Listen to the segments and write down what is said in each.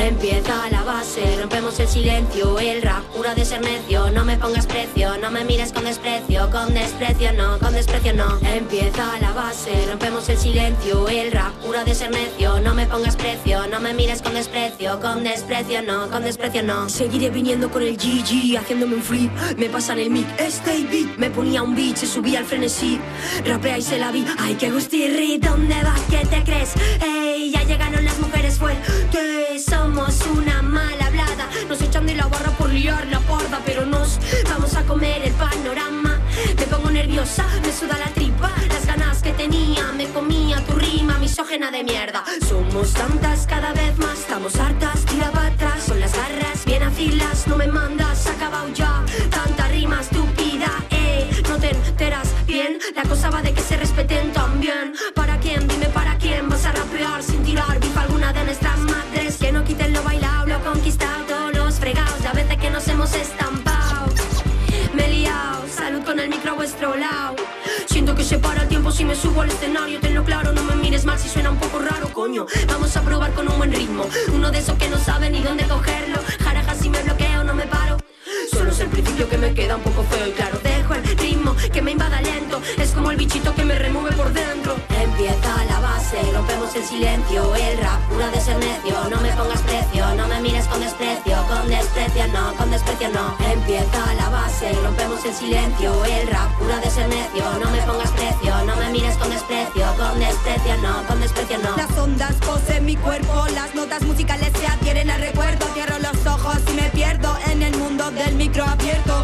Empieza la base, rompemos el silencio. El rap cura de ser necio. No me pongas precio, no me mires con desprecio. Con desprecio no, con desprecio no. Empieza la base, rompemos el silencio. El rap cura de ser necio. No me pongas precio, no me mires con desprecio. Con desprecio no, con desprecio no. Seguiré viniendo con el GG, haciéndome un flip. Me pasan el mic, stay beat. Me ponía un beat, se subía al frenesí. Rapea y se la vi, ay que gustirri. ¿Dónde vas? ¿Qué te crees? Ey, ya llegaron las mujeres fuertes. Somos una mala hablada. Nos echan de la barra por liar la parda. Pero nos vamos a comer el panorama. Me pongo nerviosa, me suda la tripa. Las ganas que tenía, me comía tu rima misógena de mierda. Somos tantas, cada vez más. Estamos hartas, tira para atrás. Son las garras, bien afilas. No me mandas, acabado ya. Tanta rima estúpida, no te enteras bien. La cosa va de que se respeten también. ¿Para quién? Dime para quién vas a rapear sin tirar bifa alguna de nuestras madres. Que no quiten lo bailado, lo conquistado. Todos los fregados, la vez de que nos hemos estampado. Me he liado, salud con el micro a vuestro lado. Siento que se para el tiempo si me subo al escenario. Tenlo claro, no me mires mal si suena un poco raro, coño. Vamos a probar con un buen ritmo. Uno de esos que no sabe ni dónde cogerlo. Jaraja si me bloqueo, no me paro. Solo es el principio que me queda un poco feo y claro. Dejo el ritmo que me invada lento. Es como el bichito que me remueve por dentro. Empieza la base, rompemos el silencio. El rap cura de ser necio. No me pongas precio, no me mires con desprecio. Con desprecio no, con desprecio no. Empieza la base, rompemos el silencio. El rap cura de ser necio. No me pongas precio, no me mires con desprecio. Con desprecio no, con desprecio no. Las ondas poseen mi cuerpo. Las notas musicales se adhieren al recuerdo. Cierro los ojos y me pierdo en el mundo del micro abierto.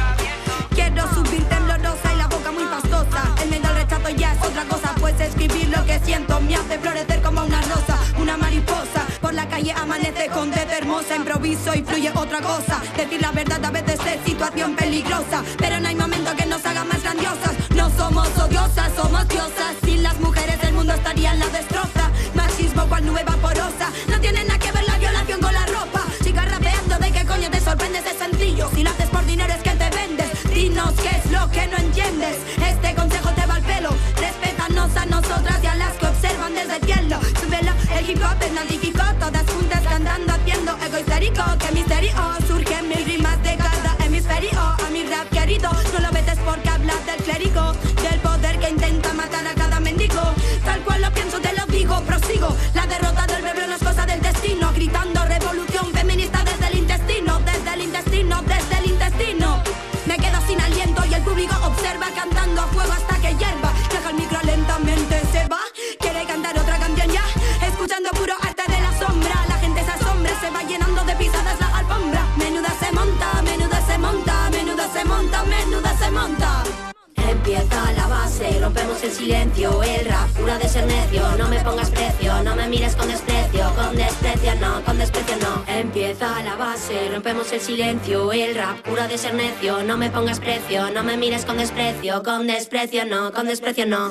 Quiero subir temblorosa y la boca muy pastosa. El miedo al rechazo ya es otra cosa. Pues escribir lo que siento me hace florecer como una rosa. Una mariposa por la calle amanece con tez hermosa. Improviso y fluye otra cosa. Decir la verdad a veces es situación peligrosa. Pero no hay momento que nos haga más grandiosas. No somos odiosas, somos diosas. Sin las mujeres el mundo estaría en la destroza. Machismo cual nube vaporosa. No tiene nada que ver la violación con la ropa. Chicas rapeando, ¿de qué coño te sorprendes? Es sencillo, si lo haces por dinero es que te vendes. Dinos qué es lo que no entiendes. Este consejo te va al pelo. Respétanos a nosotras y a las que observan desde el cielo. Súbelo, el hip hop es magnífico. Todas juntas cantando, haciendo ego histérico. Que misterio surge en mis rimas de cada hemisferio. A mi rap querido, no lo vetes porque hablas del clérigo. Del poder que intenta matar a cada mendigo. Tal cual lo pienso, te lo digo, prosigo. La derrota del pueblo no es cosa del destino. Gritando revolución feminista desde el intestino. Desde el intestino, desde el intestino. Me quedo sin aliento y el público observa cantando a fuego hasta que hierva. Deja el micro lentamente, se va. Quiere cantar otra canción ya. Escuchando puro arte de la sombra. La gente se asombra, se va llenando de pisadas la alfombra. Menuda se monta, menuda se monta. Menuda se monta, menuda se monta. Empieza la base, rompemos el silencio. El rap cura de ser necio. No me pongas precio, no me mires con desprecio. Con desprecio no, con desprecio no. Empieza la base, rompemos el silencio. El rap cura de ser necio. No me pongas precio, no me mires con desprecio. Con desprecio no, con desprecio no.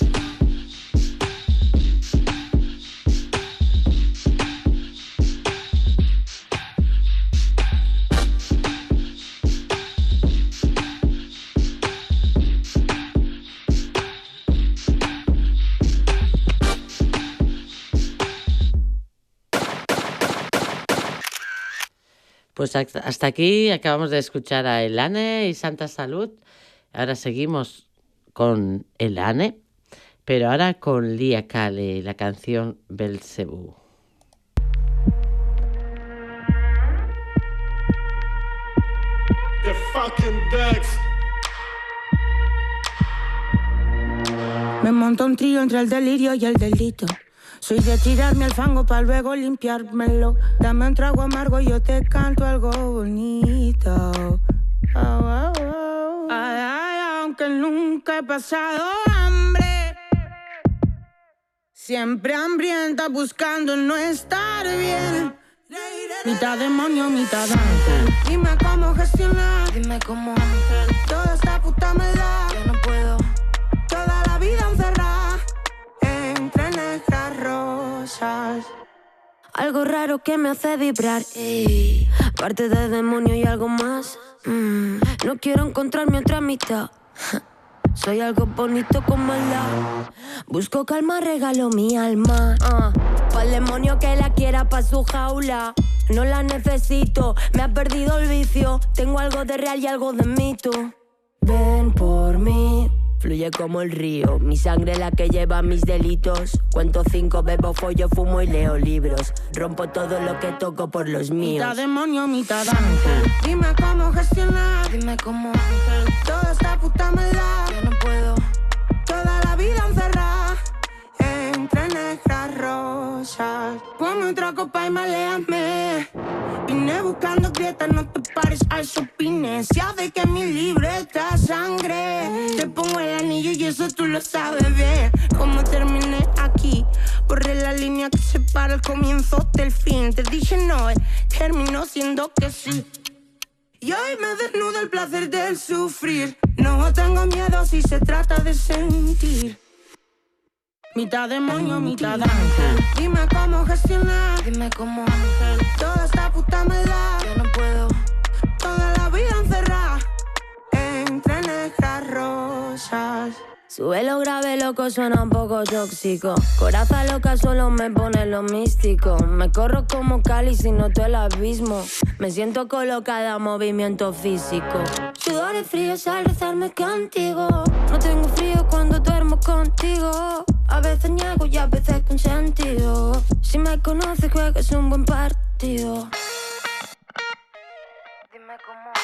Pues hasta aquí acabamos de escuchar a Elane y Santa Salud. Ahora seguimos con Elane, pero ahora con Lia Kale, la canción Belzebú. The fucking Dex. Me monto un trío entre el delirio y el delito. Soy de tirarme al fango para luego limpiármelo. Dame un trago amargo y yo te canto algo bonito. Oh, oh, oh. Ay, ay, aunque nunca he pasado hambre, siempre hambrienta buscando no estar bien. Mitad demonio, mitad ángel. Dime cómo gestionar, Dime cómo toda esta puta maldad. yo no puedo. Toda la vida encerrada entre negras rosas. Algo raro que me hace vibrar, parte de demonio y algo más. No quiero encontrarme otra mitad. Soy algo bonito con maldad. Busco calma, regalo mi alma. Pa'l demonio que la quiera pa' su jaula. No la necesito, me ha perdido el vicio. Tengo algo de real y algo de mito. Ven por mí, fluye como el río. Mi sangre la que lleva mis delitos. Cuento 5, bebo, follo, fumo y leo libros. Rompo todo lo que toco por los míos. Mitad demonio, mitad ángel. Dime cómo gestionar. Dime cómo, Toda esta puta maldad. yo no puedo. Toda la vida encerrada entre negras rosas. Ponme otra copa y maléame. Vine buscando grietas, no te pares a esos pines. Ya de que mi libreta sangre. Te pongo el anillo y eso tú lo sabes bien. Como terminé aquí, borré la línea que separa el comienzo del fin. Te dije no, terminó siendo que sí. Y hoy me desnuda el placer del sufrir. No tengo miedo si se trata de sentir. Mitad demonio, mitad ángel. Dime cómo gestionar. Dime cómo, Toda esta puta maldad. yo no puedo. Toda la vida encerrada entre negras rosas. Suelo grave loco, suena un poco tóxico. Coraza loca solo me pone lo místico. Me corro como cáliz y noto el abismo. Me siento colocada, movimiento físico. Sudores fríos al rezarme contigo. No tengo frío cuando duermo contigo. A veces niego y a veces con sentido. Si me conoces juegas un buen partido. Dime cómo.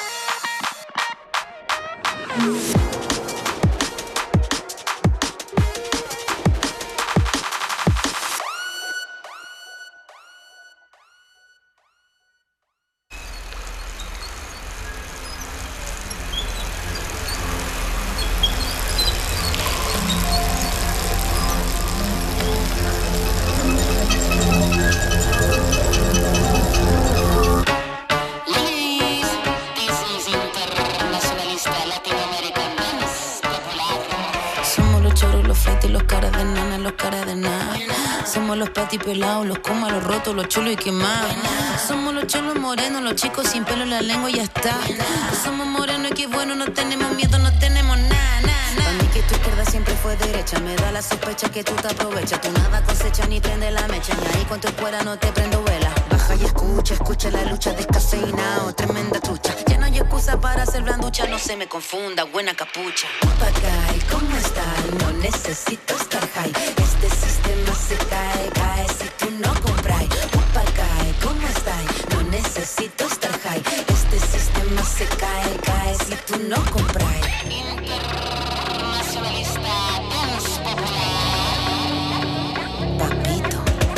Somos los patipelados, los comas, los rotos, los chulos y quemados. Somos los cholos morenos, los chicos sin pelo en la lengua y ya está. Somos morenos y qué bueno, no tenemos miedo, no tenemos nada, nada, nada. Para mí que tu izquierda siempre fue derecha, me da la sospecha que tú te aprovechas. Tú nada cosecha ni prende la mecha, ni ahí con tu escuela no te prendo vela. Baja y escucha la lucha descafeinado, tremenda trucha. Ya no hay excusa para hacer blanducha, no se me confunda, buena capucha. Papagay, ¿cómo estás? No necesito estar high. Este sistema se cae si tú no compras. Papagay, ¿cómo estás? No necesito estar high. Este sistema se cae si tú no compras. Internacionalista, dance popular. Papito.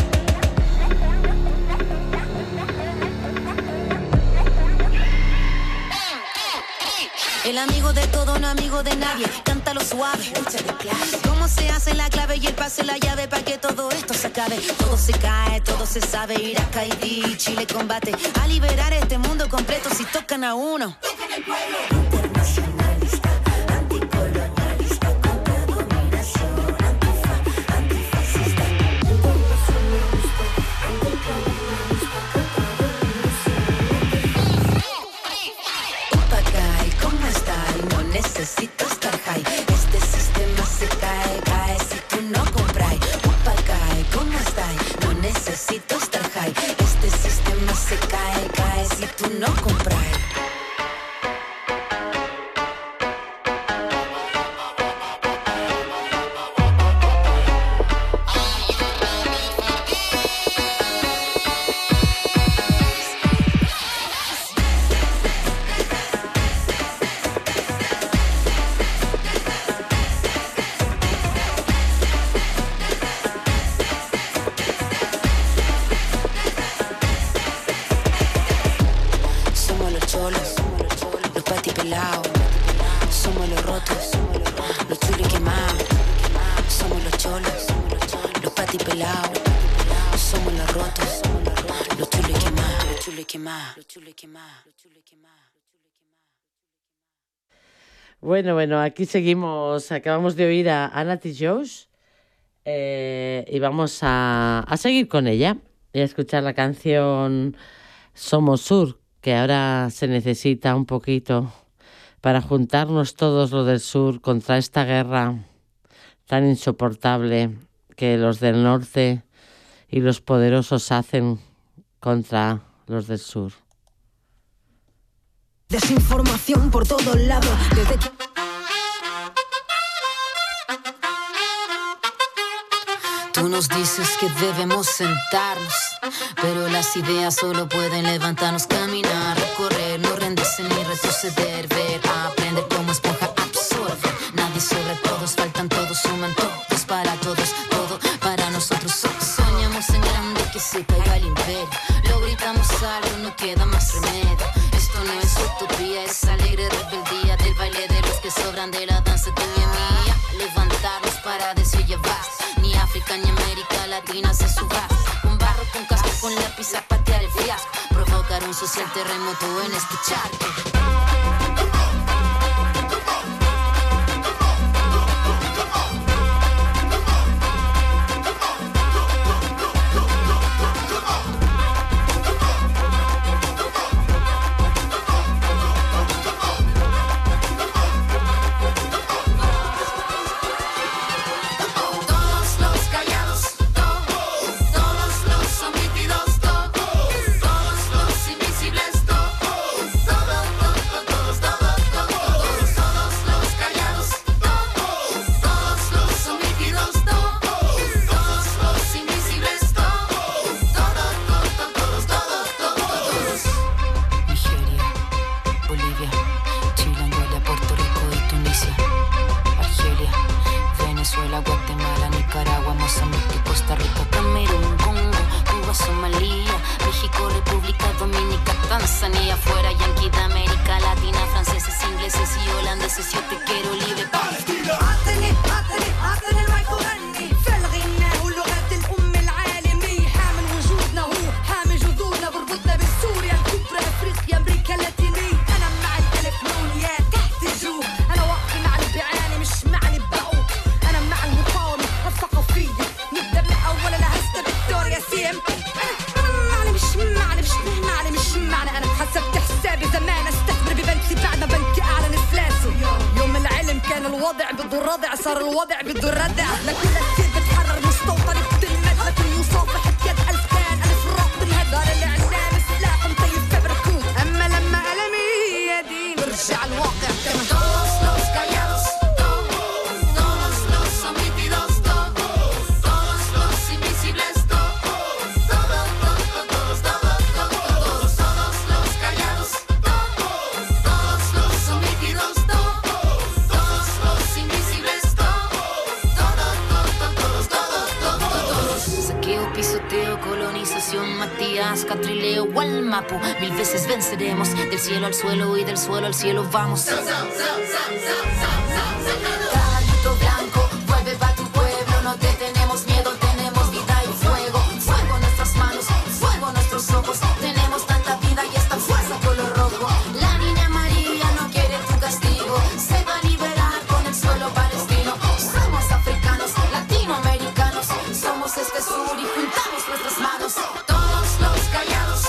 El amigo de todo, no amigo de nadie. Cántalo suave. ¿Cómo se hace la clave y el pase la llave para que todo esto se acabe? Todo se cae, todo se sabe. Irak, Haití, Chile combate a liberar este mundo completo si tocan a uno. Internacionalista, anticolonialista, contra dominación, antifascista. Necesito estar high. Este sistema se cae si tú no compras. Papagay, ¿cómo estás? No necesito estar high. Este sistema se cae si tú no compras. Somos los rotos, los chulos quemados. Somos los cholos, los patipelados. Somos los rotos, los chulos quemados. Bueno, aquí seguimos. Acabamos de oír a Nati Josh y vamos a seguir con ella y a escuchar la canción Somos Sur, que ahora se necesita un poquito para juntarnos todos los del sur contra esta guerra tan insoportable que los del norte y los poderosos hacen contra los del sur. Desinformación por todos lados, desde que... Tú nos dices que debemos sentarnos, pero las ideas solo pueden levantarnos, caminar, recorrer, no rendirse ni retroceder, ver, aprender como esponja, absorber. Nadie sobre todos, faltan todos, suman todos para todos, todo para nosotros. Soñamos en grande que se caiga el imperio, lo gritamos algo, no queda más remedio. Esto no es utopía, es alegre rebeldía del baile de los que sobran de la danza tuya y mía. Levantarnos para decir ya basta. Ni África ni América Latina se suba. Con barro, con casco, con lápiz a patear el fiasco. Provocar un social terremoto en este charco. Mil veces venceremos, del cielo al suelo y del suelo al cielo vamos. Caballito blanco, vuelve pa' tu pueblo, no te tenemos miedo, tenemos vida y fuego. Fuego en nuestras manos, fuego en nuestros ojos, tenemos tanta vida y esta fuerza color rojo. La niña María no quiere tu castigo, se va a liberar con el suelo palestino. Somos africanos, latinoamericanos, somos este sur y juntamos nuestras manos. Todos los callados,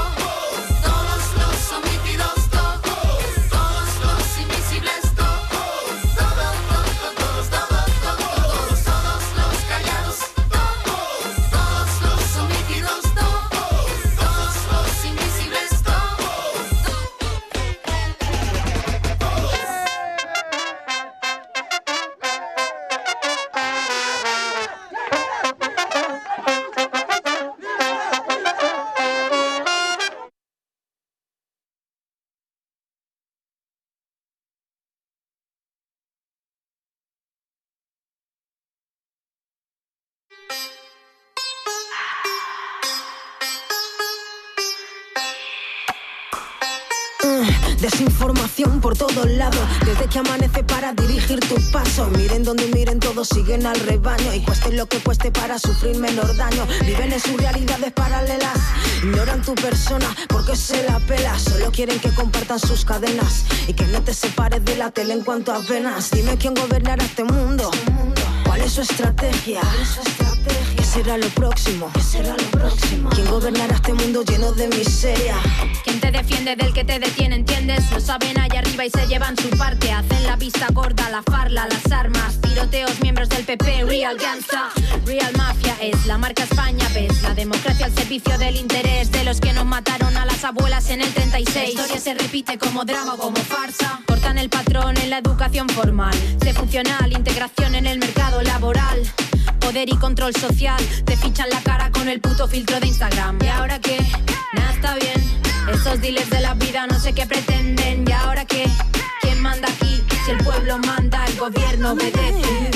Desinformación por todos lados, desde que amanece para dirigir tus pasos. Miren donde miren, todos siguen al rebaño. Y cueste lo que cueste para sufrir menor daño. Viven en sus realidades paralelas, ignoran tu persona porque se la pela. Solo quieren que compartan sus cadenas y que no te separes de la tele en cuanto a penas. Dime quién gobernará este mundo, cuál es su estrategia, ¿qué será lo próximo? ¿Quién gobernará este mundo lleno de miseria? ¿Quién te te defiende del que te detiene, ¿entiendes? Lo saben allá arriba y se llevan su parte. Hacen la vista gorda, la farla, las armas, tiroteos, miembros del PP, real gangsta, real mafia es la marca España, ves. La democracia al servicio del interés de los que nos mataron a las abuelas en el 36. La historia se repite como drama o como farsa. Cortan el patrón en la educación formal. Sé funcional, integración en el mercado laboral. Poder y control social. Te fichan la cara con el puto filtro de Instagram. ¿Y ahora qué? Nada está bien. Estos dealers de la vida no sé qué pretenden. ¿Y ahora qué? ¿Quién manda aquí? Si el pueblo manda, el gobierno obedece.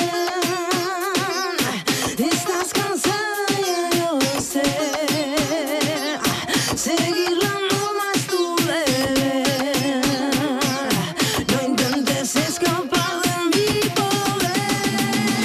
Estás cansada, ya yo sé. Seguir la norma es tu deber. No intentes escapar de mi poder.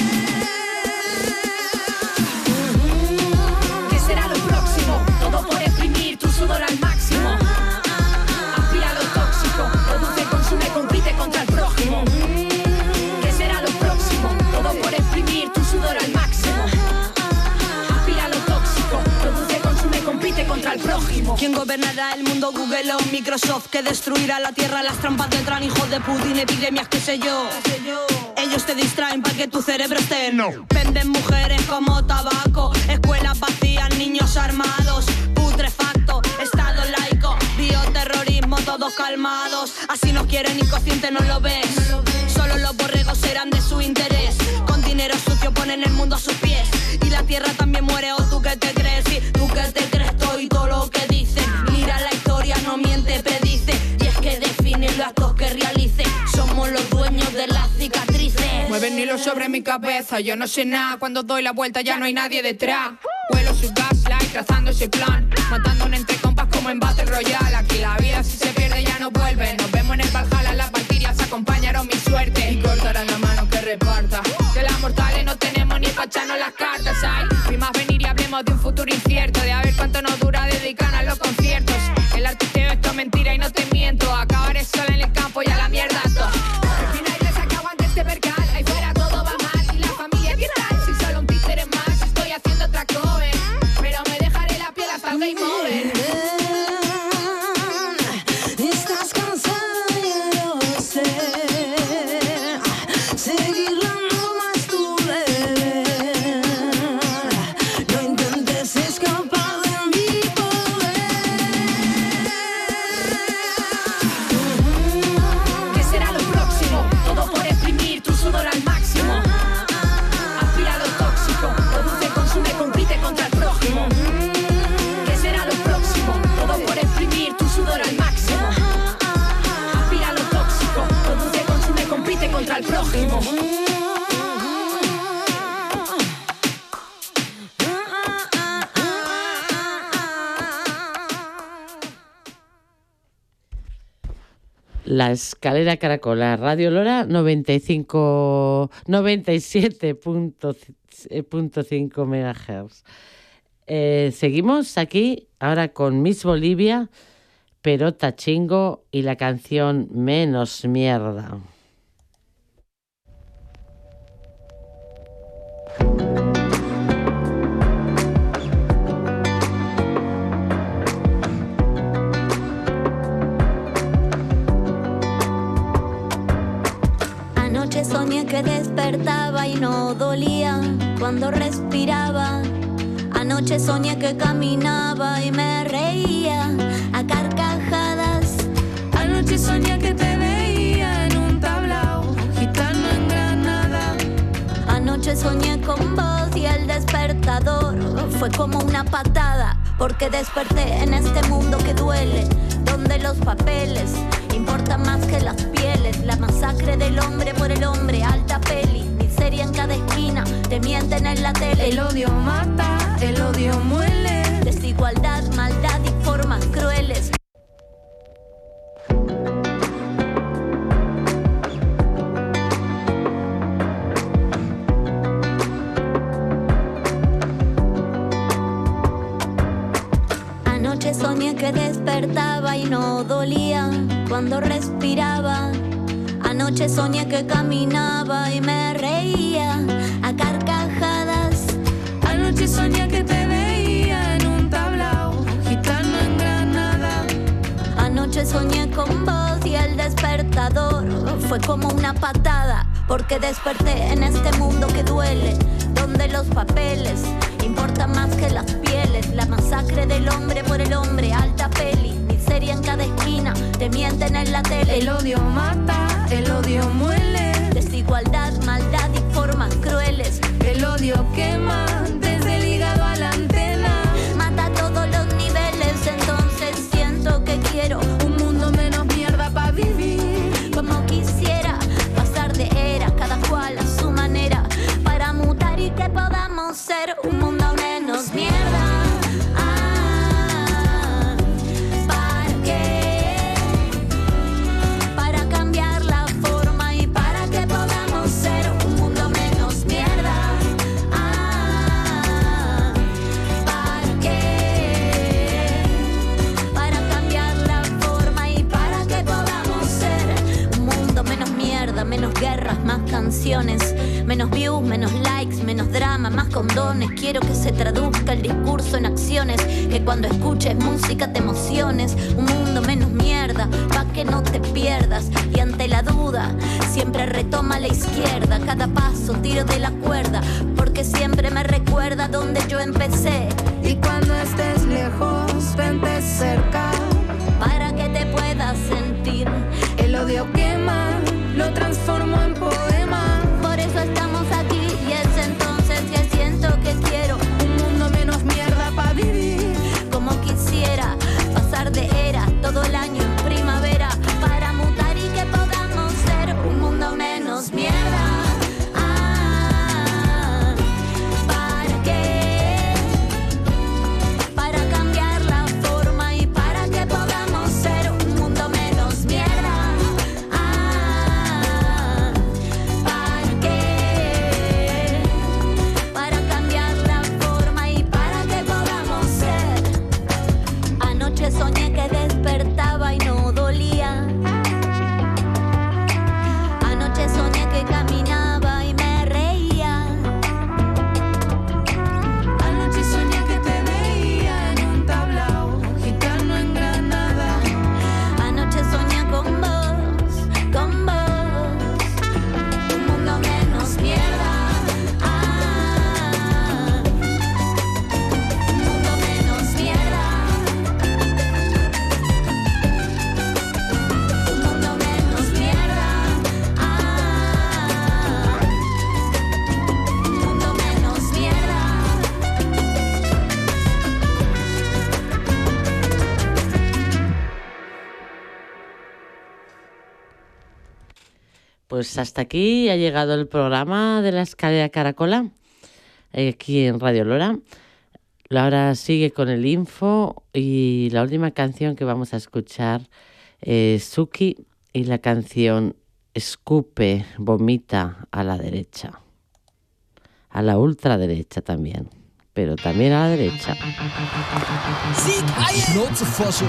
¿Qué será lo próximo? Todo por exprimir tu sudor al máximo. Aspira lo tóxico, produce, consume, compite contra el prójimo. ¿Qué será lo próximo? Todo por exprimir tu sudor al máximo. Aspira lo tóxico, produce, consume, compite contra el prójimo. ¿Quién gobernará el mundo? Google o Microsoft. Que destruirá la tierra, las trampas tendrán hijos de Putin, epidemias, qué sé yo. Ellos te distraen para que tu cerebro esté. Venden mujeres como tabaco, escuelas vacías, niños armados, putrefacto, estado laico, bioterrorismo, todos calmados. Así nos quieren, inconsciente no lo ves. Solo los borregos serán de su interés. Con dinero sucio ponen el mundo a sus pies. Y la tierra también muere, o tú que te crees. Sí, tú que te crees todo lo que dicen. Mira la historia, no miente, predice. Y es que define los actos que realice. Somos los dueños de las cicatrices. Mueven hilos sobre mi cabeza, yo no sé nada. Cuando doy la vuelta ya no hay nadie detrás. Huelo su gaslight, trazando ese plan. Matando entre compas como en Battle Royale. Aquí la vida si se pierde ya no vuelve. Nos vemos en el Valhalla, las valquirias acompañaron mi suerte. Y cortarán la mano que reparta. Que las mortales no tenemos ni pa' echarnos las cartas. Ay, primas venir y hablemos de un futuro incierto. De a ver cuánto nos dura dedicarnos a los conciertos. El artisteo esto es mentira y no te miento. Acabaré sola en el campo y a la mierda todo. Al final les acabo antes de vergar. Ahí fuera todo va mal y la familia qué tal. Si solo un títere más estoy haciendo otra cover. Pero me dejaré la piel hasta el game over. Estás cansada, ya yo sé. Seguir la norma es tu deber. No intentes escapar de mi poder. ¿Qué será lo próximo? Todo por exprimir tu sudor al máximo. Aspira lo tóxico, produce, consume, compite contra el prójimo. ¿Qué será lo próximo? Todo por exprimir tu sudor al máximo. Aspira lo tóxico, produce, consume, compite contra el prójimo. La escalera caracola, Radio Lora 97.5 MHz. Seguimos aquí ahora con Miss Bolivia, Perota Chingo y la canción Menos Mierda. Anoche soñé que despertaba y no dolía cuando respiraba. Anoche soñé que caminaba y me reía a carcajadas. Anoche soñé que te veía en un tablao, gitano en Granada. Anoche soñé con vos y el despertador fue como una patada, porque desperté en este mundo que duele, donde los papeles importan más que las pieles. La masacre del hombre por el hombre, alta peli, miseria en cada esquina, te mienten en la tele. El odio mata, el odio muele. Desigualdad, maldad y formas crueles. Anoche soñé que despertaba y no dolía cuando respiraba. Anoche soñé que caminaba y me reía a carcajadas. Anoche soñé que te veía en un tablao, gitano en Granada. Anoche soñé con vos y el despertador fue como una patada, porque desperté en este mundo que duele, donde los papeles importan más que las pieles. La masacre del hombre por el hombre, alta peli, miseria en cada esquina, te mienten en la tele. El odio mata, el odio muele, desigualdad, maldad y formas crueles. El odio quema desde el hígado a la antena, mata a todos los niveles. Entonces siento que quiero un mundo menos mierda para vivir, como quisiera pasar de era, cada cual a su manera, para mutar y que podamos ser un mundo menos mierda. ¿Para qué? Para cambiar la forma y para que podamos ser un mundo menos mierda. ¿Para qué? Para cambiar la forma y para que podamos ser un mundo menos mierda, menos guerras, más canciones, menos views, menos likes, menos drama, más condones. Quiero que se traduzca el discurso en acciones, que cuando escuches música te emociones. Un mundo menos mierda, pa' que no te pierdas. Y ante la duda, siempre retoma la izquierda. Cada paso tiro de la cuerda, porque siempre me recuerda donde yo empecé. Y cuando estés lejos, vente cerca, para que te puedas sentir. El odio quema, lo transformo en poema. Por eso estamos aquí y es entonces que siento que quiero un mundo menos mierda para vivir, como quisiera pasar de era todo el año en primavera, para mutar y que podamos ser un mundo menos mierda. ¿Para qué? Para cambiar la forma y para que podamos ser un mundo menos mierda. ¿Para qué? Para cambiar la forma y para que podamos ser. Anoche soñé que despertaba y no dolía. Anoche soñé que caminaba y me reía. Anoche soñé que te veía en un tablao gitano en Granada. Anoche soñé con vos, con vos. Un mundo menos mierda. Un mundo menos mierda. Un mundo menos mierda. Un mundo menos mierda. Pues hasta aquí ha llegado el programa de la escalera Caracola, aquí en Radio Lora. Laura sigue con el info y la última canción que vamos a escuchar es Suki y la canción Escupe, vomita a la derecha. A la ultraderecha también, pero también a la derecha. Schnauze Fosche.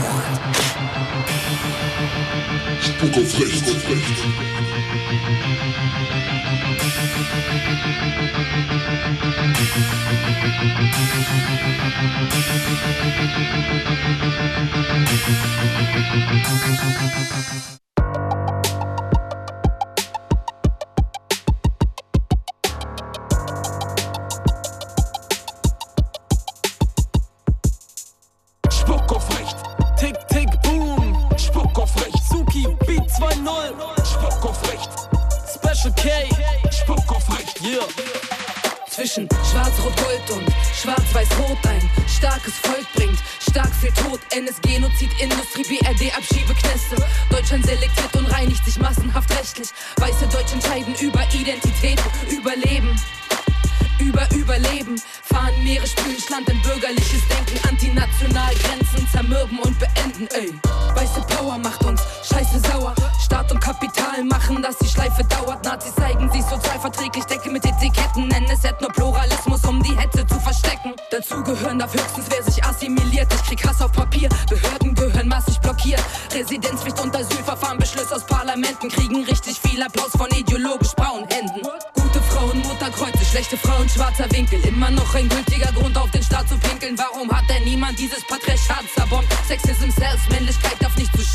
Spuck auf rechts, tick, tick, boom. Spuck auf rechts, Suki, Beat 2.0. Spuck auf rechts, Special K. Spuck auf rechts, yeah. Zwischen Schwarz-Rot-Gold und Schwarz-Weiß-Rot ein starkes Volk bringt stark viel Tod. NS-Genozid, Industrie, BRD, Abschiebeknäste. Deutschland selektiert und reinigt sich massenhaft rechtlich. Weiße Deutsche entscheiden über Identität, Überleben. Überleben, fahren Meere, spülen Land in bürgerliches Denken, antinational Grenzen zermürben und beenden, ey. Weiße Power macht uns scheiße sauer. Staat und Kapital machen, dass die Schleife dauert. Nazis zeigen sich sozialverträglich, decke mit Etiketten, nennen es Ethnopluralismus, um die Hetze zu verstecken. Dazu gehören darf höchstens, wer sich assimiliert. Ich krieg Hass auf Papier, Behörden gehören massig blockiert. Residenzpflicht und Asylverfahren, Beschlüsse aus Parlamenten kriegen richtig viel Applaus von ideologisch braunen Händen. Gute Frauen, Mutterkreuze, schlechte Frauen, schwarzer Winkel. Immer noch ein gültiger Grund, auf den Staat zu pinkeln. Warum hat denn niemand dieses Patriarchat zerbombt? Sexism, Selbst, Männlichkeit darf nicht zu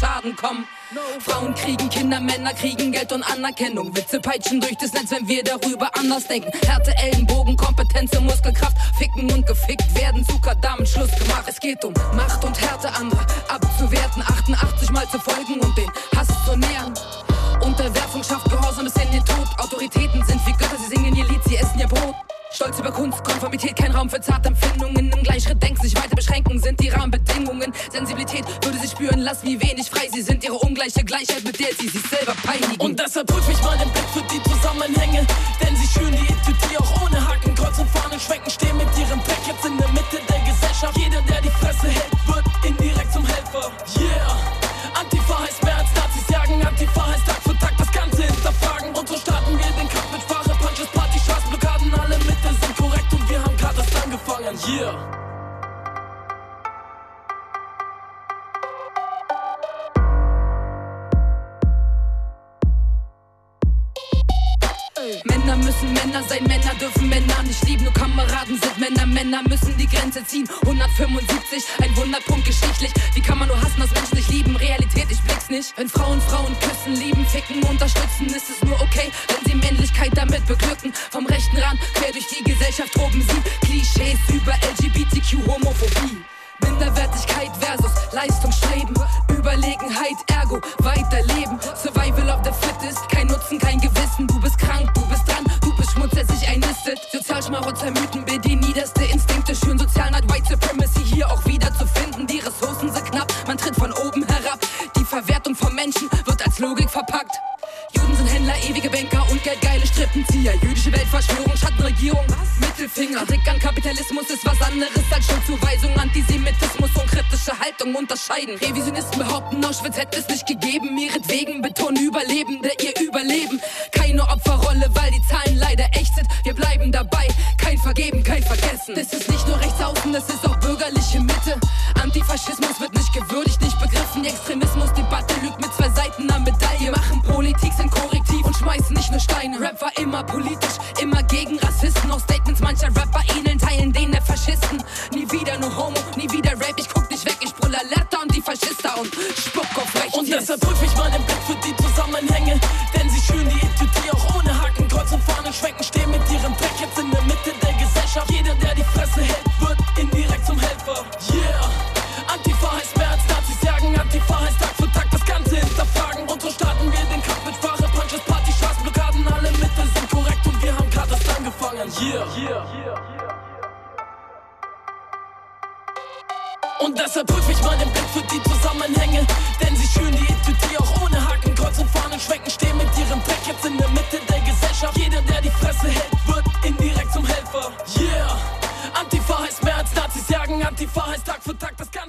Schaden kommen. Frauen kriegen Kinder, Männer kriegen Geld und Anerkennung. Witze peitschen durch das Netz, wenn wir darüber anders denken. Härte, Ellenbogen, Kompetenz und Muskelkraft. Ficken und gefickt werden, Zucker, Schluss gemacht. Es geht um Macht und Härte, andere abzuwerten, 88 Mal zu folgen und den Hass zu nähern. Unterwerfung schafft Gehorsam bis in den Tod. Autoritäten sind wie Götter, sie singen ihr Lied, sie essen ihr Brot. Stolz über Kunst, Konformität, kein Raum für zarte Empfindungen. Im Gleichschritt denken, sich weiter beschränken, sind die Rahmenbedingungen. Sensibilität würde sie spüren, lass wie wenig frei sie sind. Ihre ungleiche Gleichheit, mit der sie sich selber peinigen. Und deshalb prüf ich mal den Blick für die Zusammenhänge. Denn sie schüren die Etüdie auch ohne Haken. Kreuz und Fahnen schwenken, stehen mit ihrem Dreck jetzt in der Mitte der Gesellschaft. Jeder, der die Fresse hält, wird indirekt zum Helfer. Yeah! Antifa heißt mehr als Nazis jagen. Antifa heißt Tag für Tag das Ganze hinterfragen. Und so starten wir den Kampf mit Sprache, Punches, Party, Straßenblockaden. Alle Mittel sind korrekt und wir haben grad erst angefangen. Yeah! Männer müssen Männer sein, Männer dürfen Männer nicht lieben. Nur Kameraden sind Männer, Männer müssen die Grenze ziehen. 175, ein Wunderpunkt geschichtlich. Wie kann man nur hassen, dass Menschen nicht lieben? Realität, ich blick's nicht. Wenn Frauen Frauen küssen, lieben, ficken, unterstützen, ist es nur okay, wenn sie Männlichkeit damit beglücken. Vom rechten Rand, quer durch die Gesellschaft toben sie Klischees über LGBTQ, Homophobie. Minderwertigkeit versus Leistungsstreben, Überlegenheit, ergo weiterleben. Survival of the fittest, kein Nutzen, kein Gewissen. Du bist krank, du bist dran, du bist schmutzig einnistet. Sozialschmarotzer Mythen, die niederste Instinkte schön Sozialneid, White Supremacy hier auch wieder zu finden. Die Ressourcen sind knapp, man tritt von oben herab. Die Verwertung von Menschen wird als Logik verpackt. Juden sind Händler, ewige Banker und geldgeile Strippenzieher. Jüdische Weltverschwörung, Schattenregierung, Mittelfinger. Kritik an Kapitalismus ist was anderes als Schuldzuweisung. Antisemitismus und kritische Haltung unterscheiden. Revisionisten behaupten, Auschwitz hätte es nicht gegeben. Ihretwegen betonen Überlebende ihr Überleben. Keine Opferrolle, weil die Zahlen leider echt sind. Wir bleiben dabei, kein Vergeben, kein Vergessen. Das ist nicht nur Rechtsaußen, das ist auch bürgerliche Mitte. Antifaschismus wird nicht gewürdigt, nicht begriffen. Die Extremismusdebatte lügt mit zwei Seiten am Medaille. Machen Politik, sind korrektiv und schmeißen nicht nur Steine. Rap war immer politisch, immer gegen Rassisten. Auch Statements mancher Rapper ähneln Teilen denen der Faschisten. Nie wieder nur Homo, nie wieder Rap. Ich guck nicht weg, ich brüll Alerta und die Faschista und spuck auf rechts. Und deshalb prüf ich mal den Blick für die Zusammenhänge. Denn sie schüren die Etüdie auch ohne Haken. Kreuz und Fahnen schwenken, stehen mit ihrem Dreck jetzt in der Mitte der Gesellschaft. Jeder, der die Fresse hält, wird indirekt zum Helfer. Yeah! Antifa heißt mehr als Nazis jagen. Antifa heißt Tag für Tag das Ganze hinterfragen. Und so starten wir den Kampf mit Sprache, Punches, Party, Straßenblockaden. Alle Mittel sind korrekt und wir haben grad erst angefangen. Yeah! Und deshalb prüf ich mal den Blick für die Zusammenhänge. Denn sie schüren die Etüdie auch ohne Haken. Kreuz und Fahnen schwenken, stehen mit ihrem Dreck jetzt in der Mitte der Gesellschaft. Jeder, der die Fresse hält, wird indirekt zum Helfer. Yeah! Antifa heißt mehr als Nazis jagen. Antifa heißt Tag für Tag das Ganze.